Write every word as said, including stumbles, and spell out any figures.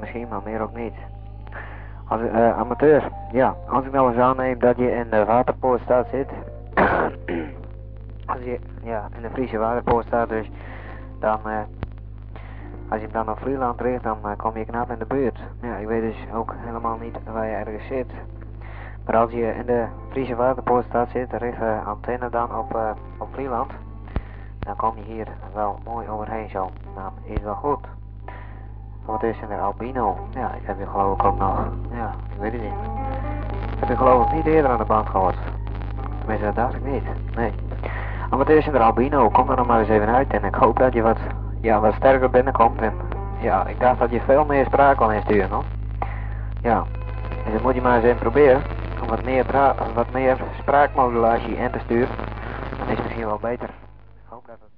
misschien, maar meer ook niet. Als, uh, amateur, ja, als ik nou eens aanneem dat je in de waterpoortstad zit, als je ja, in de Friese waterpoort staat, dus dan, uh, als je hem dan naar Vlieland richt, dan uh, kom je knap in de buurt. Ja, ik weet dus ook helemaal niet waar je ergens zit. Maar als je in de Friese waterpoortstad zit, richt de antenne dan op, uh, op Vlieland, dan kom je hier wel mooi overheen zo. Dan is het wel goed. Wat is er albino? Ja, ik heb je geloof ik ook nog. Ja, ik weet het niet. Heb je geloof ik niet eerder aan de band gehoord. Tenminste, dat dacht ik niet. Nee. Maar wat is er albino? Kom er nog maar eens even uit en ik hoop dat je wat, ja, wat sterker binnenkomt. En ja, ik dacht dat je veel meer spraak kon insturen, hoor. Ja. En dan moet je maar eens even proberen om wat meer, wat meer spraakmodulatie in te sturen. Dan is het misschien wel beter. Ik hoop dat het